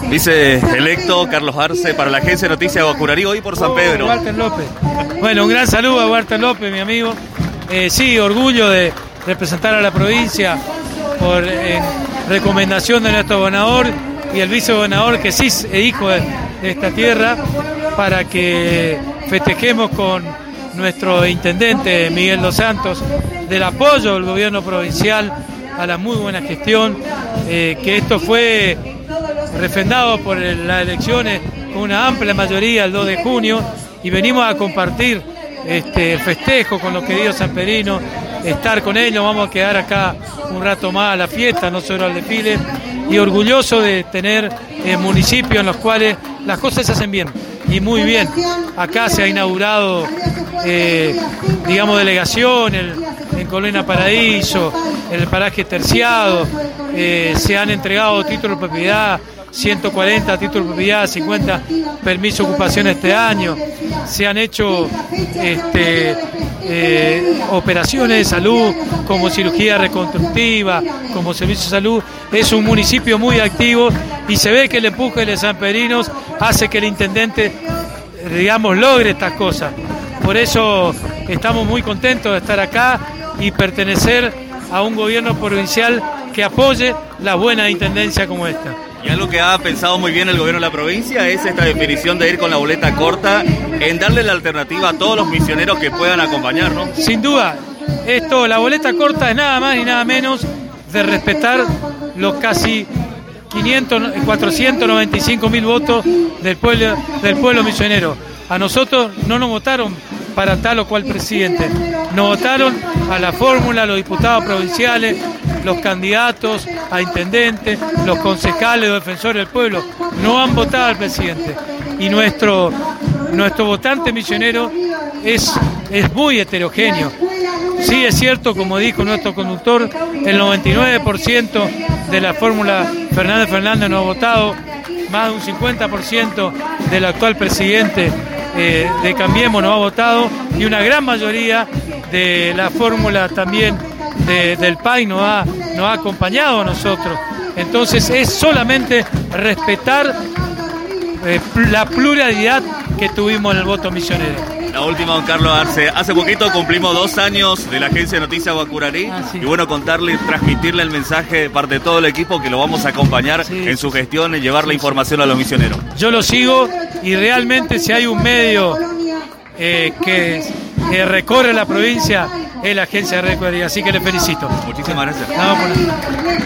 Viceelecto Carlos Arce para la Agencia de Noticias Guacurarí, hoy por San Pedro. Walter López. Bueno, un gran saludo a Walter López, mi amigo. Sí, orgullo de representar a la provincia por recomendación de nuestro gobernador y el vicegobernador, que sí es hijo de esta tierra, para que festejemos con nuestro intendente Miguel Dos Santos del apoyo del gobierno provincial a la muy buena gestión, que esto fue refrendado por las elecciones con una amplia mayoría el 2 de junio, y venimos a compartir el festejo con los queridos sanpedrinos, estar con ellos. Vamos a quedar acá un rato más a la fiesta, no solo al desfile, y orgulloso de tener municipios en los cuales las cosas se hacen bien, y muy bien. Acá se ha inaugurado, delegación en Colina Paraíso, en el paraje Terciado, se han entregado títulos de propiedad, 140 títulos de propiedad, 50 permisos de ocupación este año, se han hecho operaciones de salud como cirugía reconstructiva, como servicio de salud. Es un municipio muy activo y se ve que el empuje de los sanpedrinos hace que el intendente, logre estas cosas. Por eso estamos muy contentos de estar acá y pertenecer a un gobierno provincial que apoye la buena intendencia como esta. Y algo que ha pensado muy bien el gobierno de la provincia es esta definición de ir con la boleta corta, en darle la alternativa a todos los misioneros que puedan acompañar, ¿no? Sin duda, la boleta corta es nada más y nada menos de respetar los casi 495.000 votos del pueblo misionero. A nosotros no nos votaron para tal o cual presidente, nos votaron a la fórmula, los diputados provinciales, los candidatos a intendentes, los concejales, los defensores del pueblo, no han votado al presidente. Y nuestro votante misionero es muy heterogéneo. Sí, es cierto, como dijo nuestro conductor, el 99% de la fórmula Fernández no ha votado, más de un 50% del actual presidente de Cambiemos no ha votado, y una gran mayoría de la fórmula también del PAI nos ha acompañado a nosotros. Entonces es solamente respetar la pluralidad que tuvimos en el voto misionero. La última, don Carlos Arce. Hace poquito cumplimos 2 años de la Agencia de Noticias Guacurarí. Sí. Y bueno, contarle y transmitirle el mensaje de parte de todo el equipo que lo vamos a acompañar en su gestión y llevar la información a los misioneros. Yo lo sigo, y realmente si hay un medio que recorre la provincia, es la Agencia de Guacurarí, así que le felicito. Muchísimas gracias.